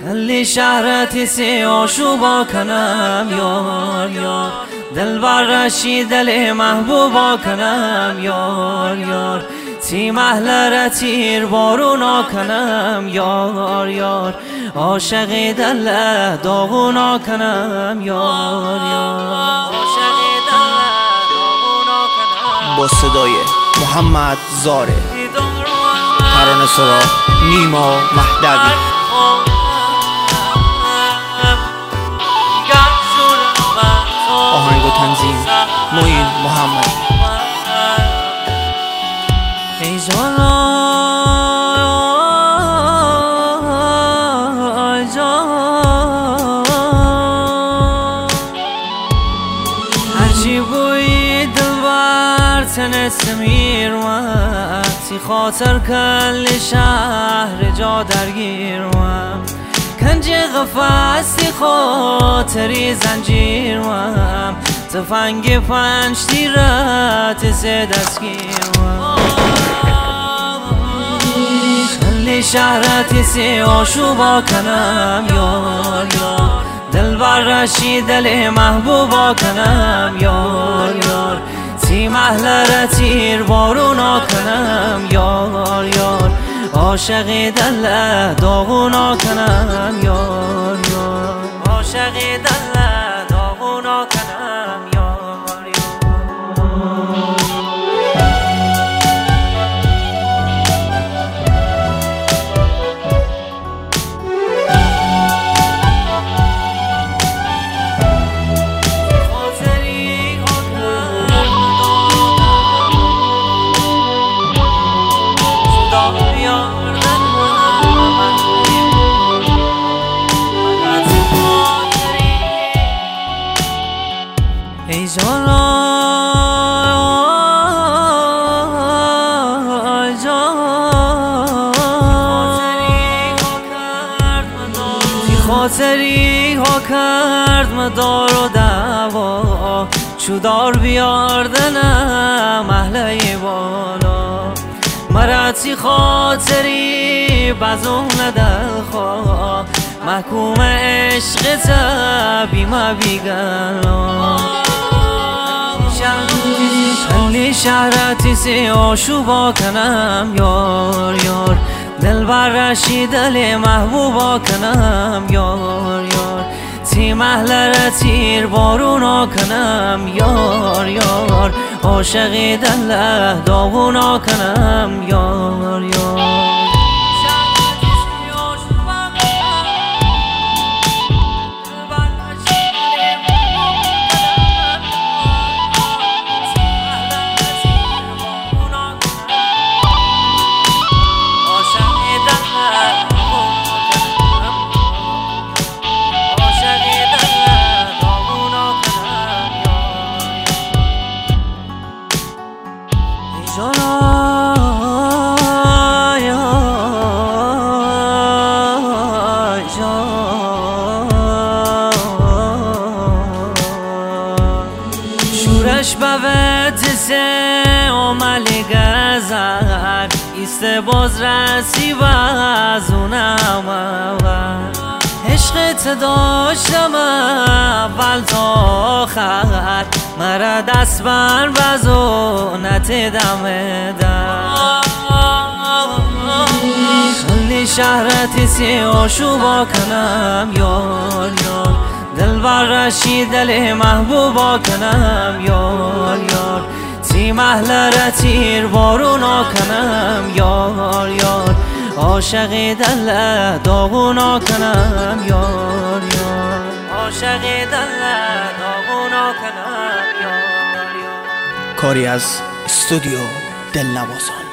کلی شهرتی سی آشوبا کنم یار یار، دل بر رشی دل محبوبا کنم یار یار، تی محل تیر بارونا کنم یار یار، عاشق دل داغونا کنم یار یار، عاشق دل داغونا کنم. با صدای محمد زاره، ترانه سرا نیما مهدوی. آهنگ و تنظیم معین محمد. ای جانا عجیب بوی دلبر تن سمیر وقتی خاطر کل شهر جا درگیرم، کنج قفصی خاطری زنجیرم، تفنگ پنج تیرت سه دستگیرم، خلی شهرتی سی آشوبا کنم یار یار، دل بر رشی دل محبوبا کنم یار یار، تی محل تیر بارونا کنم یار یار، عاشق دل داغونا کنم یار یار، عاشق دل داغونا کنم یار یار. ای جانا بی خاطری ها کرد مدار و دوا، چودار بیاردنم اهله بالا، مرتی خاطری بزون دلخواه، محکوم عشق تبی ما بیگلا، خلی شهرتی سی آشوبا کنم یار یار، دل بر رشی دل محبوبا کنم یار یار، تی محل تیر بارونا کنم یار یار، عاشق دل داغونا کنم یار یار. شورش بوت سه عمل گذر، ایست باز رسی و از اونم عشقت داشتم اول تا آخر، مرا دست بر وزونت دم در، خلی شهرتی سی آشوبا کنم یار یار، دل بر رشی دل محبوبا کنم یار یار، تی محل تیر بارونا کنم یار یار، عاشق دل داغونا کنم یار یار، عاشق دل داغونا کنم یار یار. کاری از استودیو دلنوازان.